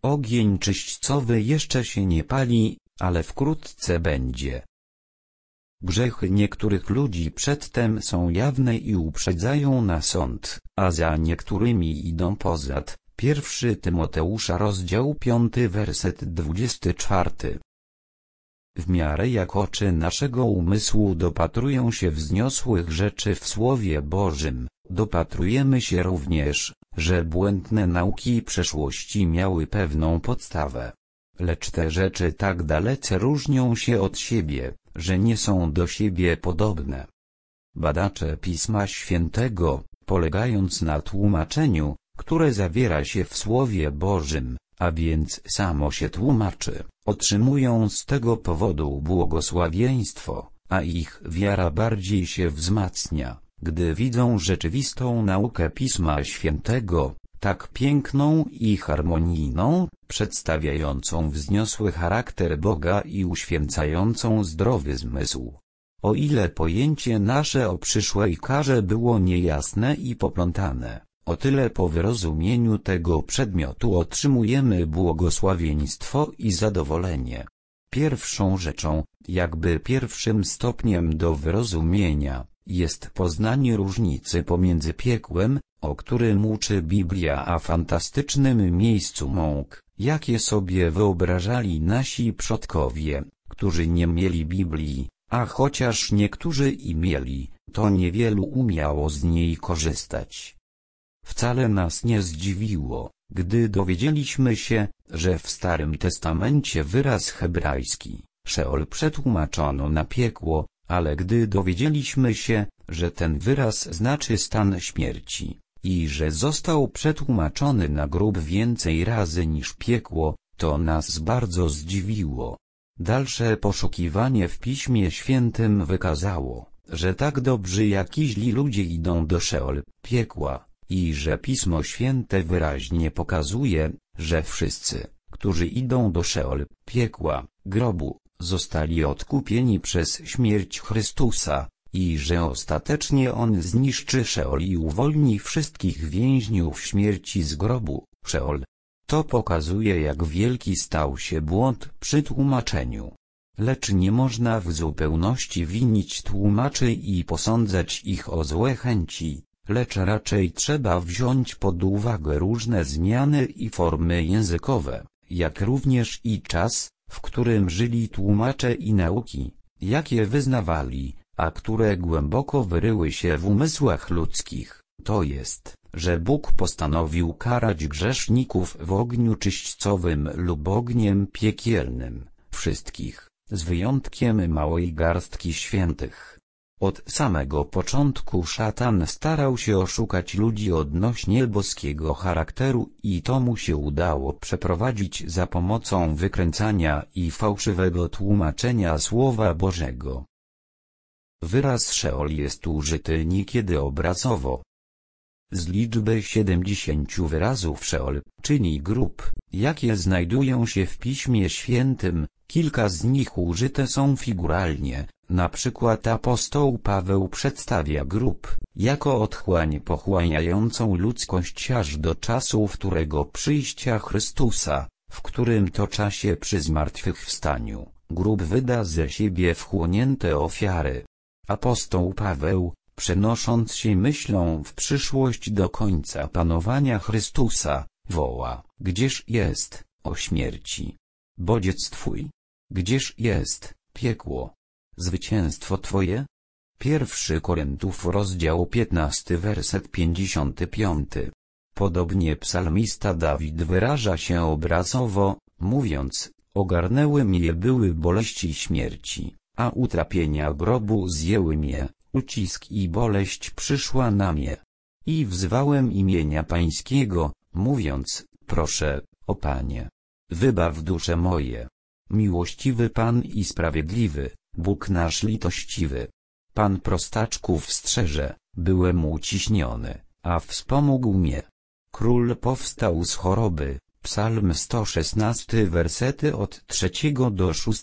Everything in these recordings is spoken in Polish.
Ogień czyśćcowy jeszcze się nie pali, ale wkrótce będzie. Grzechy niektórych ludzi przedtem są jawne i uprzedzają na sąd, a za niektórymi idą pozad. 1 Tymoteusza rozdział 5 werset 24. W miarę jak oczy naszego umysłu dopatrują się wzniosłych rzeczy w Słowie Bożym, dopatrujemy się również, że błędne nauki przeszłości miały pewną podstawę. Lecz te rzeczy tak dalece różnią się od siebie, że nie są do siebie podobne. Badacze Pisma Świętego, polegając na tłumaczeniu, które zawiera się w Słowie Bożym, a więc samo się tłumaczy, otrzymują z tego powodu błogosławieństwo, a ich wiara bardziej się wzmacnia, gdy widzą rzeczywistą naukę Pisma Świętego, tak piękną i harmonijną, przedstawiającą wzniosły charakter Boga i uświęcającą zdrowy zmysł. O ile pojęcie nasze o przyszłej karze było niejasne i poplątane, o tyle po wyrozumieniu tego przedmiotu otrzymujemy błogosławieństwo i zadowolenie. Pierwszą rzeczą, jakby pierwszym stopniem do wyrozumienia, jest poznanie różnicy pomiędzy piekłem, o którym uczy Biblia, a fantastycznym miejscu mąk, jakie sobie wyobrażali nasi przodkowie, którzy nie mieli Biblii, a chociaż niektórzy i mieli, to niewielu umiało z niej korzystać. Wcale nas nie zdziwiło, gdy dowiedzieliśmy się, że w Starym Testamencie wyraz hebrajski, Szeol, przetłumaczono na piekło, ale gdy dowiedzieliśmy się, że ten wyraz znaczy stan śmierci, i że został przetłumaczony na grób więcej razy niż piekło, to nas bardzo zdziwiło. Dalsze poszukiwanie w Piśmie Świętym wykazało, że tak dobrzy jak i źli ludzie idą do Szeol, piekła, i że Pismo Święte wyraźnie pokazuje, że wszyscy, którzy idą do Szeol, piekła, grobu, zostali odkupieni przez śmierć Chrystusa, i że ostatecznie On zniszczy Szeol i uwolni wszystkich więźniów śmierci z grobu, Szeol. To pokazuje, jak wielki stał się błąd przy tłumaczeniu. Lecz nie można w zupełności winić tłumaczy i posądzać ich o złe chęci, lecz raczej trzeba wziąć pod uwagę różne zmiany i formy językowe, jak również i czas, w którym żyli tłumacze i nauki, jakie wyznawali, a które głęboko wyryły się w umysłach ludzkich, to jest, że Bóg postanowił karać grzeszników w ogniu czyśćcowym lub ogniem piekielnym, wszystkich, z wyjątkiem małej garstki świętych. Od samego początku szatan starał się oszukać ludzi odnośnie boskiego charakteru i to mu się udało przeprowadzić za pomocą wykręcania i fałszywego tłumaczenia Słowa Bożego. Wyraz Szeol jest użyty niekiedy obrazowo. Z liczby 70 wyrazów Szeol, czyli grób, jakie znajdują się w Piśmie Świętym, kilka z nich użyte są figuralnie. Na przykład apostoł Paweł przedstawia grób jako otchłań pochłaniającą ludzkość aż do czasu wtórego przyjścia Chrystusa, w którym to czasie przy zmartwychwstaniu grób wyda ze siebie wchłonięte ofiary. Apostoł Paweł, przenosząc się myślą w przyszłość do końca panowania Chrystusa, woła: gdzież jest, o śmierci, bodziec Twój? Gdzież jest, piekło, zwycięstwo Twoje? 1 Koryntiów rozdział 15 werset 55. Podobnie psalmista Dawid wyraża się obrazowo, mówiąc: ogarnęły mnie były boleści śmierci, a utrapienia grobu zjęły mnie, ucisk i boleść przyszła na mnie. I wzwałem imienia Pańskiego, mówiąc: proszę, o Panie, wybaw dusze moje. Miłościwy Pan i sprawiedliwy, Bóg nasz litościwy. Pan prostaczków strzeże, byłem uciśniony, a wspomógł mnie. Król powstał z choroby. Psalm 116 wersety od 3 do 6.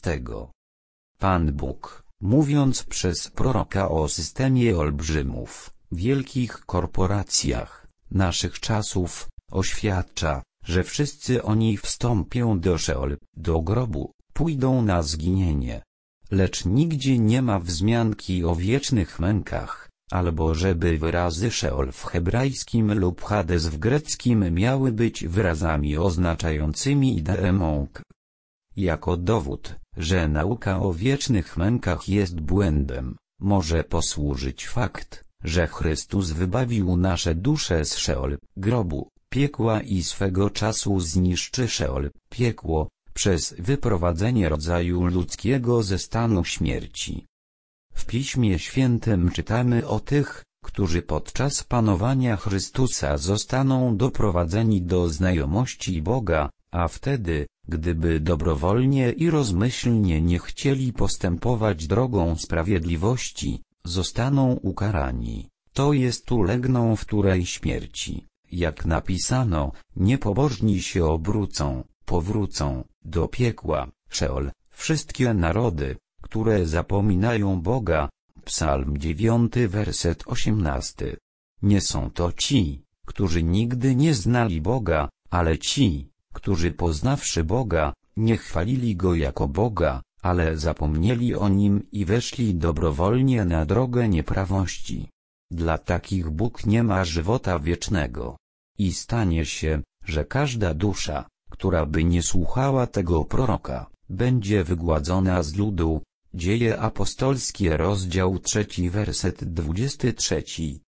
Pan Bóg, mówiąc przez proroka o systemie olbrzymów, wielkich korporacjach naszych czasów, oświadcza, że wszyscy oni wstąpią do Szeol, do grobu, pójdą na zginienie. Lecz nigdzie nie ma wzmianki o wiecznych mękach, albo żeby wyrazy Szeol w hebrajskim lub Hades w greckim miały być wyrazami oznaczającymi ideę mąk. Jako dowód, że nauka o wiecznych mękach jest błędem, może posłużyć fakt, że Chrystus wybawił nasze dusze z Szeol, grobu, piekła i swego czasu zniszczy Szeol, piekło, przez wyprowadzenie rodzaju ludzkiego ze stanu śmierci. W Piśmie Świętym czytamy o tych, którzy podczas panowania Chrystusa zostaną doprowadzeni do znajomości Boga, a wtedy, gdyby dobrowolnie i rozmyślnie nie chcieli postępować drogą sprawiedliwości, zostaną ukarani, to jest ulegną wtórej śmierci. Jak napisano, niepobożni się obrócą, powrócą do piekła, Szeol, wszystkie narody, które zapominają Boga. Psalm 9 werset 18. Nie są to ci, którzy nigdy nie znali Boga, ale ci, którzy poznawszy Boga, nie chwalili Go jako Boga, ale zapomnieli o Nim i weszli dobrowolnie na drogę nieprawości. Dla takich Bóg nie ma żywota wiecznego. I stanie się, że każda dusza, która by nie słuchała tego proroka, będzie wygładzona z ludu. Dzieje apostolskie rozdział 3 werset 23.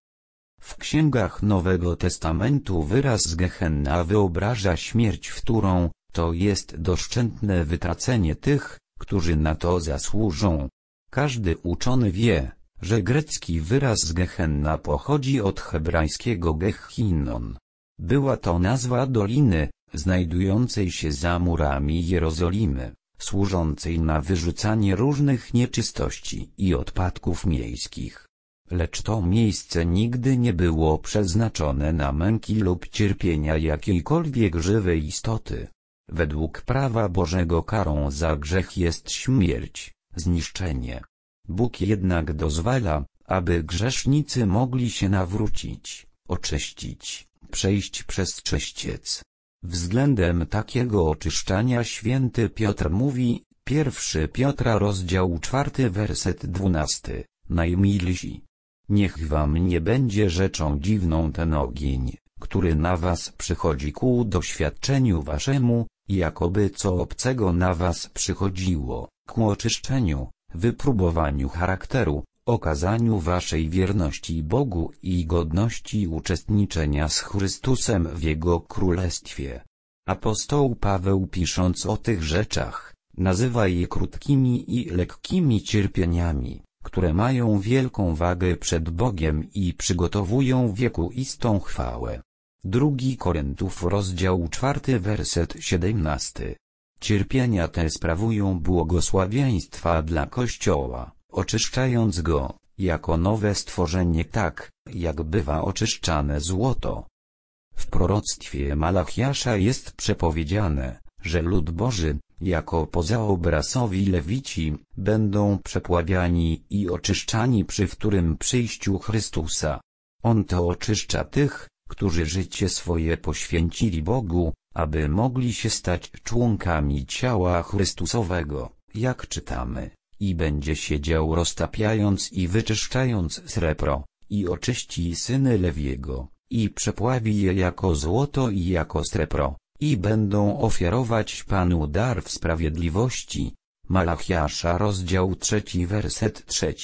W księgach Nowego Testamentu wyraz Gehenna wyobraża śmierć wtórą, to jest doszczętne wytracenie tych, którzy na to zasłużą. Każdy uczony wie, że grecki wyraz Gehenna pochodzi od hebrajskiego Gehinnon. Była to nazwa doliny, znajdującej się za murami Jerozolimy, służącej na wyrzucanie różnych nieczystości i odpadków miejskich. Lecz to miejsce nigdy nie było przeznaczone na męki lub cierpienia jakiejkolwiek żywej istoty. Według prawa Bożego karą za grzech jest śmierć, zniszczenie. Bóg jednak dozwala, aby grzesznicy mogli się nawrócić, oczyścić, przejść przez czyściec. Względem takiego oczyszczania święty Piotr mówi, 1 Piotra rozdział 4 werset 12, najmilsi. Niech wam nie będzie rzeczą dziwną ten ogień, który na was przychodzi ku doświadczeniu waszemu, jakoby co obcego na was przychodziło, ku oczyszczeniu, wypróbowaniu charakteru, okazaniu waszej wierności Bogu i godności uczestniczenia z Chrystusem w Jego Królestwie. Apostoł Paweł, pisząc o tych rzeczach, nazywa je krótkimi i lekkimi cierpieniami, które mają wielką wagę przed Bogiem i przygotowują wiekuistą chwałę. 2 Koryntów rozdział 4 werset 17. Cierpienia te sprawują błogosławieństwa dla Kościoła, oczyszczając go, jako nowe stworzenie tak, jak bywa oczyszczane złoto. W proroctwie Malachiasza jest przepowiedziane, że lud Boży, jako pozaobrazowi Lewici, będą przepławiani i oczyszczani przy wtórym przyjściu Chrystusa. On to oczyszcza tych, którzy życie swoje poświęcili Bogu, aby mogli się stać członkami ciała Chrystusowego, jak czytamy, i będzie siedział roztapiając i wyczyszczając srebro, i oczyści syny Lewiego, i przepławi je jako złoto i jako srebro, i będą ofiarować Panu dar w sprawiedliwości. Malachiasza rozdział 3 werset 3.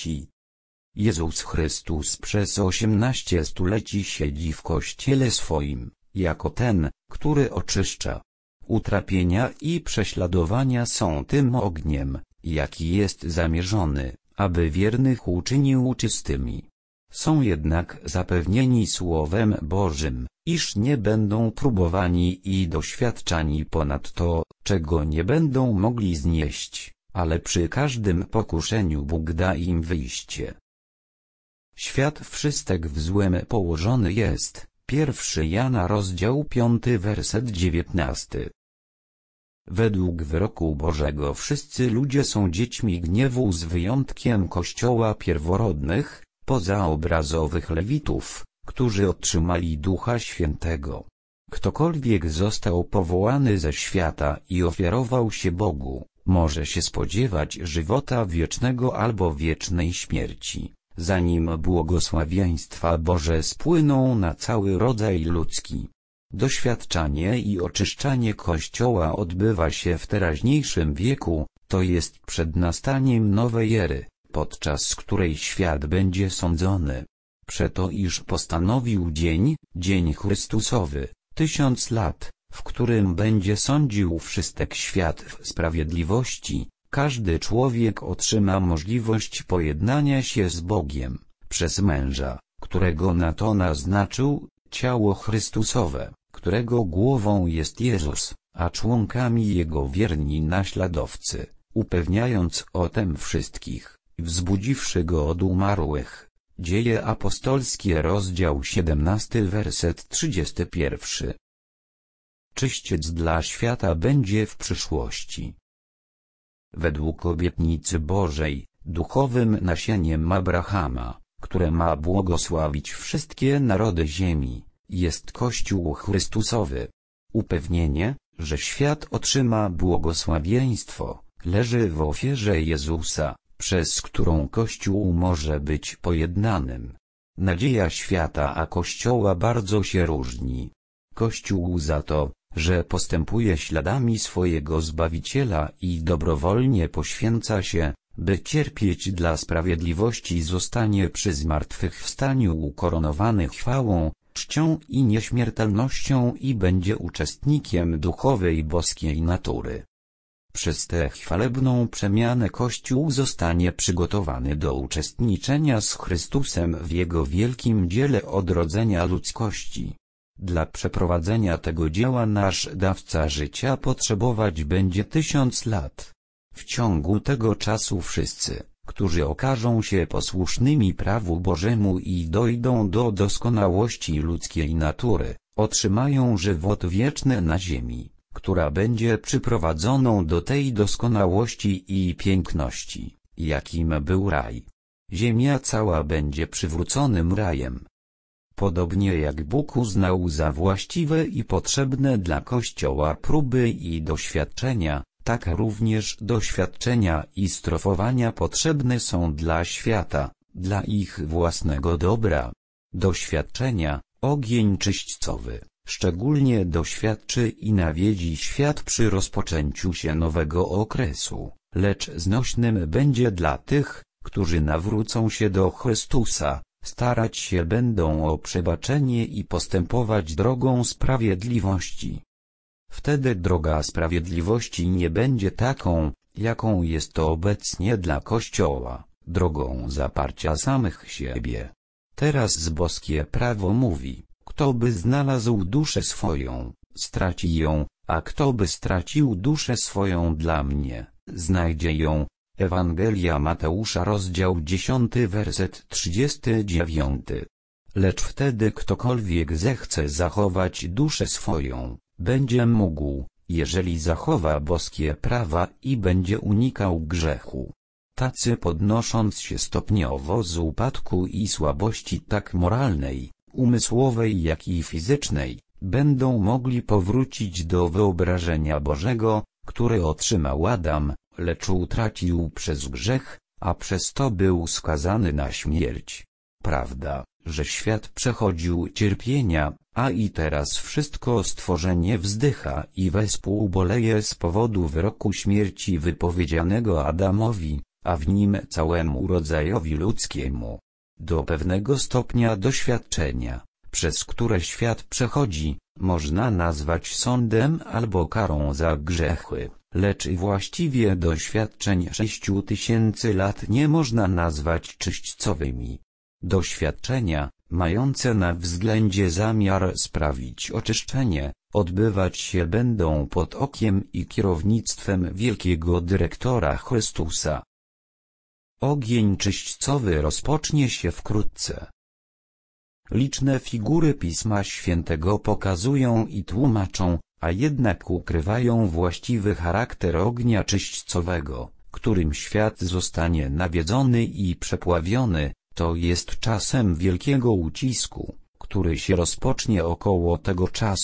Jezus Chrystus przez 18 stuleci siedzi w Kościele swoim, jako ten, który oczyszcza. Utrapienia i prześladowania są tym ogniem, jaki jest zamierzony, aby wiernych uczynił czystymi. Są jednak zapewnieni Słowem Bożym, iż nie będą próbowani i doświadczani ponad to, czego nie będą mogli znieść, ale przy każdym pokuszeniu Bóg da im wyjście. Świat wszystek w złem położony jest. 1 Jana rozdział 5 werset 19. Według wyroku Bożego wszyscy ludzie są dziećmi gniewu z wyjątkiem Kościoła pierworodnych, pozaobrazowych Lewitów, którzy otrzymali Ducha Świętego. Ktokolwiek został powołany ze świata i ofiarował się Bogu, może się spodziewać żywota wiecznego albo wiecznej śmierci, zanim błogosławieństwa Boże spłyną na cały rodzaj ludzki. Doświadczanie i oczyszczanie Kościoła odbywa się w teraźniejszym wieku, to jest przed nastaniem nowej ery, podczas której świat będzie sądzony. Przeto iż postanowił dzień Chrystusowy, 1000 lat, w którym będzie sądził wszystek świat w sprawiedliwości, każdy człowiek otrzyma możliwość pojednania się z Bogiem, przez męża, którego na to naznaczył, ciało Chrystusowe, którego głową jest Jezus, a członkami Jego wierni naśladowcy, upewniając o tem wszystkich, wzbudziwszy Go od umarłych. Dzieje apostolskie, rozdział 17, werset 31. Czyściec dla świata będzie w przyszłości. Według obietnicy Bożej, duchowym nasieniem Abrahama, które ma błogosławić wszystkie narody ziemi, jest Kościół Chrystusowy. Upewnienie, że świat otrzyma błogosławieństwo, leży w ofierze Jezusa, przez którą Kościół może być pojednanym. Nadzieja świata a Kościoła bardzo się różni. Kościół za to, że postępuje śladami swojego Zbawiciela i dobrowolnie poświęca się, by cierpieć dla sprawiedliwości, zostanie przy zmartwychwstaniu ukoronowany chwałą, czcią i nieśmiertelnością i będzie uczestnikiem duchowej boskiej natury. Przez tę chwalebną przemianę Kościół zostanie przygotowany do uczestniczenia z Chrystusem w Jego wielkim dziele odrodzenia ludzkości. Dla przeprowadzenia tego dzieła nasz dawca życia potrzebować będzie 1000 lat. W ciągu tego czasu wszyscy, którzy okażą się posłusznymi prawu Bożemu i dojdą do doskonałości ludzkiej natury, otrzymają żywot wieczny na ziemi, która będzie przyprowadzoną do tej doskonałości i piękności, jakim był raj. Ziemia cała będzie przywróconym rajem. Podobnie jak Bóg uznał za właściwe i potrzebne dla Kościoła próby i doświadczenia, tak również doświadczenia i strofowania potrzebne są dla świata, dla ich własnego dobra. Doświadczenia, ogień czyśćcowy, szczególnie doświadczy i nawiedzi świat przy rozpoczęciu się nowego okresu, lecz znośnym będzie dla tych, którzy nawrócą się do Chrystusa, starać się będą o przebaczenie i postępować drogą sprawiedliwości. Wtedy droga sprawiedliwości nie będzie taką, jaką jest to obecnie dla Kościoła, drogą zaparcia samych siebie. Teraz boskie prawo mówi, kto by znalazł duszę swoją, straci ją, a kto by stracił duszę swoją dla mnie, znajdzie ją. Ewangelia Mateusza, rozdział 10, werset 39. Lecz wtedy ktokolwiek zechce zachować duszę swoją, będzie mógł, jeżeli zachowa boskie prawa i będzie unikał grzechu. Tacy podnosząc się stopniowo z upadku i słabości tak moralnej, umysłowej jak i fizycznej, będą mogli powrócić do wyobrażenia Bożego, które otrzymał Adam, lecz utracił przez grzech, a przez to był skazany na śmierć. Prawda, że świat przechodził cierpienia, a i teraz wszystko stworzenie wzdycha i wespół boleje z powodu wyroku śmierci wypowiedzianego Adamowi, a w nim całemu rodzajowi ludzkiemu. Do pewnego stopnia doświadczenia, przez które świat przechodzi, można nazwać sądem albo karą za grzechy, lecz właściwie doświadczeń 6000 lat nie można nazwać czyśćcowymi. Doświadczenia, mające na względzie zamiar sprawić oczyszczenie, odbywać się będą pod okiem i kierownictwem wielkiego dyrektora Chrystusa. Ogień czyśćcowy rozpocznie się wkrótce. Liczne figury Pisma Świętego pokazują i tłumaczą, a jednak ukrywają właściwy charakter ognia czyśćcowego, którym świat zostanie nawiedzony i przepławiony, to jest czasem wielkiego ucisku, który się rozpocznie około tego czasu,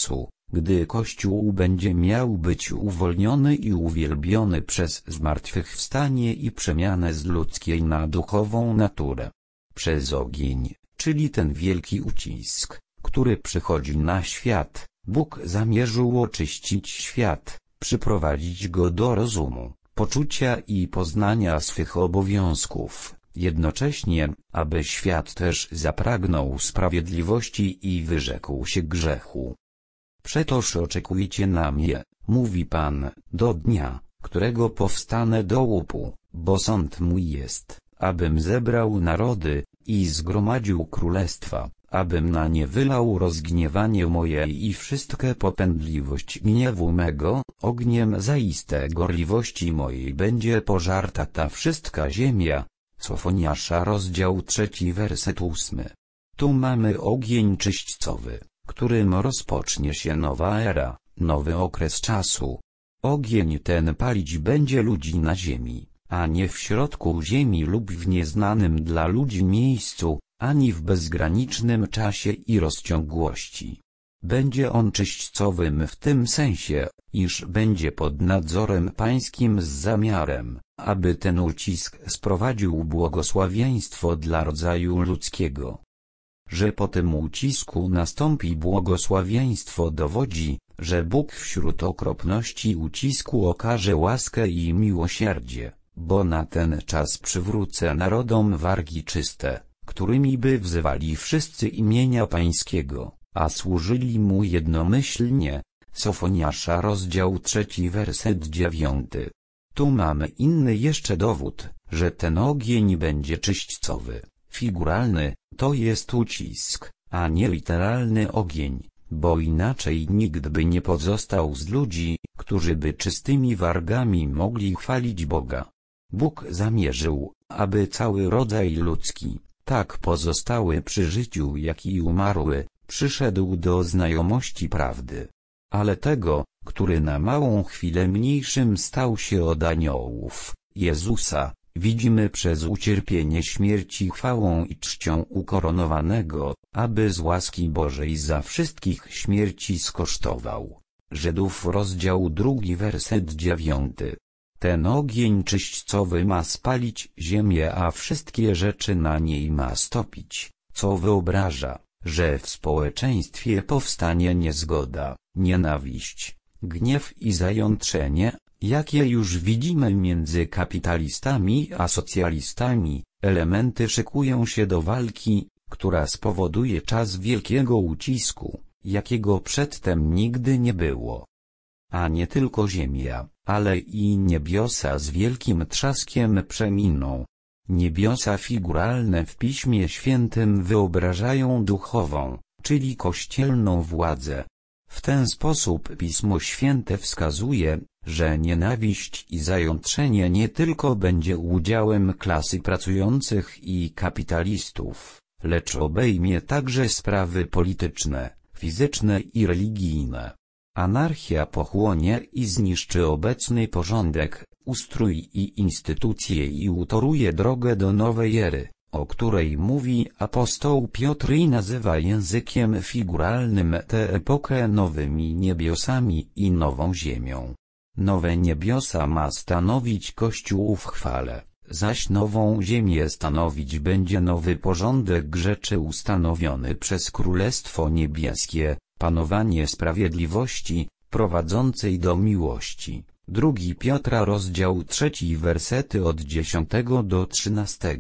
gdy Kościół będzie miał być uwolniony i uwielbiony przez zmartwychwstanie i przemianę z ludzkiej na duchową naturę. Przez ogień, czyli ten wielki ucisk, który przychodzi na świat, Bóg zamierzył oczyścić świat, przyprowadzić go do rozumu, poczucia i poznania swych obowiązków, jednocześnie, aby świat też zapragnął sprawiedliwości i wyrzekł się grzechu. Przetoż oczekujcie na mnie, mówi Pan, do dnia, którego powstanę do łupu, bo sąd mój jest, abym zebrał narody i zgromadził królestwa, abym na nie wylał rozgniewanie moje i wszystkę popędliwość gniewu mego, ogniem zaiste gorliwości mojej będzie pożarta ta wszystka ziemia. Sofoniasza rozdział 3 werset 8. Tu mamy ogień czyśćcowy, którym rozpocznie się nowa era, nowy okres czasu. Ogień ten palić będzie ludzi na ziemi, a nie w środku ziemi lub w nieznanym dla ludzi miejscu, ani w bezgranicznym czasie i rozciągłości. Będzie on czyśćcowym w tym sensie, iż będzie pod nadzorem pańskim z zamiarem, aby ten ucisk sprowadził błogosławieństwo dla rodzaju ludzkiego. Że po tym ucisku nastąpi błogosławieństwo dowodzi, że Bóg wśród okropności ucisku okaże łaskę i miłosierdzie, bo na ten czas przywrócę narodom wargi czyste, którymi by wzywali wszyscy imienia Pańskiego, a służyli Mu jednomyślnie. Sofoniasza rozdział 3 werset 9. Tu mamy inny jeszcze dowód, że ten ogień będzie czyśćcowy, figuralny, to jest ucisk, a nie literalny ogień, bo inaczej nikt by nie pozostał z ludzi, którzy by czystymi wargami mogli chwalić Boga. Bóg zamierzył, aby cały rodzaj ludzki, tak pozostały przy życiu jak i umarły, przyszedł do znajomości prawdy. Ale tego, który na małą chwilę mniejszym stał się od aniołów, Jezusa, widzimy przez ucierpienie śmierci chwałą i czcią ukoronowanego, aby z łaski Bożej za wszystkich śmierci skosztował. Żydów rozdział 2 werset 9. Ten ogień czyśćcowy ma spalić ziemię, a wszystkie rzeczy na niej ma stopić, co wyobraża, że w społeczeństwie powstanie niezgoda, nienawiść, gniew i zajątrzenie, jakie już widzimy między kapitalistami a socjalistami. Elementy szykują się do walki, która spowoduje czas wielkiego ucisku, jakiego przedtem nigdy nie było. A nie tylko ziemia, ale i niebiosa z wielkim trzaskiem przeminą. Niebiosa figuralne w Piśmie Świętym wyobrażają duchową, czyli kościelną władzę. W ten sposób Pismo Święte wskazuje, że nienawiść i zajątrzenie nie tylko będzie udziałem klasy pracujących i kapitalistów, lecz obejmie także sprawy polityczne, fizyczne i religijne. Anarchia pochłonie i zniszczy obecny porządek, ustrój i instytucje i utoruje drogę do nowej ery, o której mówi apostoł Piotr i nazywa językiem figuralnym tę epokę nowymi niebiosami i nową ziemią. Nowe niebiosa ma stanowić Kościół w chwale, zaś nową ziemię stanowić będzie nowy porządek rzeczy ustanowiony przez Królestwo Niebieskie, panowanie sprawiedliwości, prowadzącej do miłości. 2 Piotra rozdział 3 wersety od 10 do 13.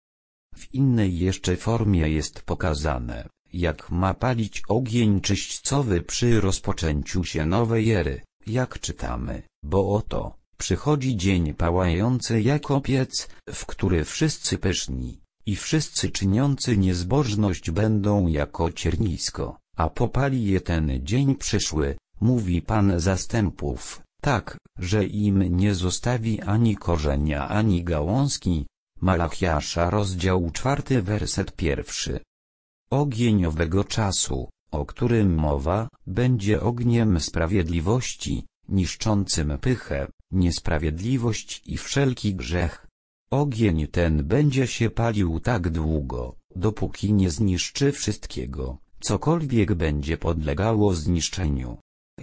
W innej jeszcze formie jest pokazane, jak ma palić ogień czyśćcowy przy rozpoczęciu się nowej ery, jak czytamy, bo oto, przychodzi dzień pałający jako piec, w który wszyscy pyszni i wszyscy czyniący niezbożność będą jako ciernisko, a popali je ten dzień przyszły, mówi Pan zastępów, tak, że im nie zostawi ani korzenia ani gałązki. Malachiasza rozdział 4 werset 1. Ogień owego czasu, o którym mowa, będzie ogniem sprawiedliwości, niszczącym pychę, niesprawiedliwość i wszelki grzech. Ogień ten będzie się palił tak długo, dopóki nie zniszczy wszystkiego, cokolwiek będzie podlegało zniszczeniu.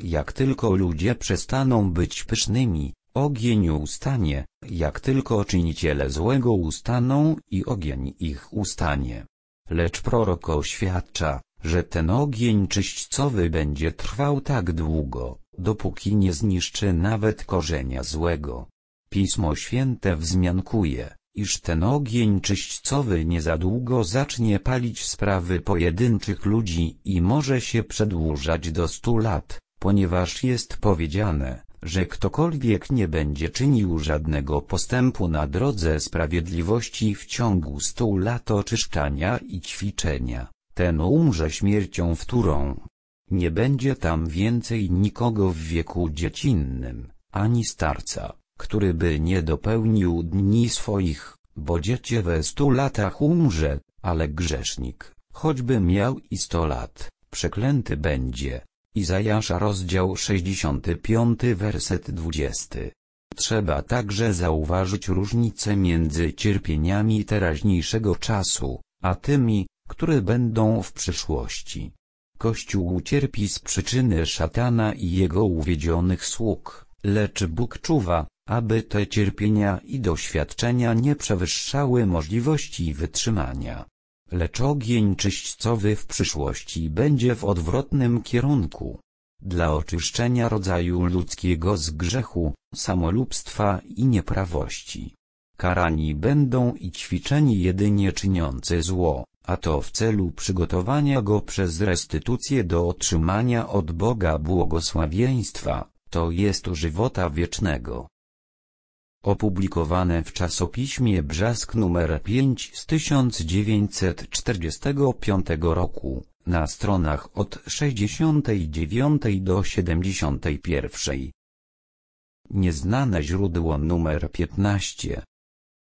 jak tylko ludzie przestaną być pysznymi, ogień ustanie, jak tylko czyniciele złego ustaną i ogień ich ustanie. Lecz prorok oświadcza, że ten ogień czyśćcowy będzie trwał tak długo, dopóki nie zniszczy nawet korzenia złego. Pismo Święte wzmiankuje, iż ten ogień czyśćcowy nie za długo zacznie palić sprawy pojedynczych ludzi i może się przedłużać do 100 lat, ponieważ jest powiedziane, że ktokolwiek nie będzie czynił żadnego postępu na drodze sprawiedliwości w ciągu 100 lat oczyszczania i ćwiczenia, ten umrze śmiercią wtórą. Nie będzie tam więcej nikogo w wieku dziecinnym, ani starca, który by nie dopełnił dni swoich, bo dziecię we 100 latach umrze, ale grzesznik, choćby miał i 100 lat, przeklęty będzie. Izajasza rozdział 65 werset 20. Trzeba także zauważyć różnicę między cierpieniami teraźniejszego czasu, a tymi, które będą w przyszłości. Kościół cierpi z przyczyny szatana i jego uwiedzionych sług, lecz Bóg czuwa, aby te cierpienia i doświadczenia nie przewyższały możliwości wytrzymania. Lecz ogień czyśćcowy w przyszłości będzie w odwrotnym kierunku. Dla oczyszczenia rodzaju ludzkiego z grzechu, samolubstwa i nieprawości. Karani będą i ćwiczeni jedynie czyniący zło, a to w celu przygotowania go przez restytucję do otrzymania od Boga błogosławieństwa, to jest żywota wiecznego. Opublikowane w czasopiśmie Brzask nr 5 z 1945 roku, na stronach od 69 do 71. Nieznane źródło nr 15.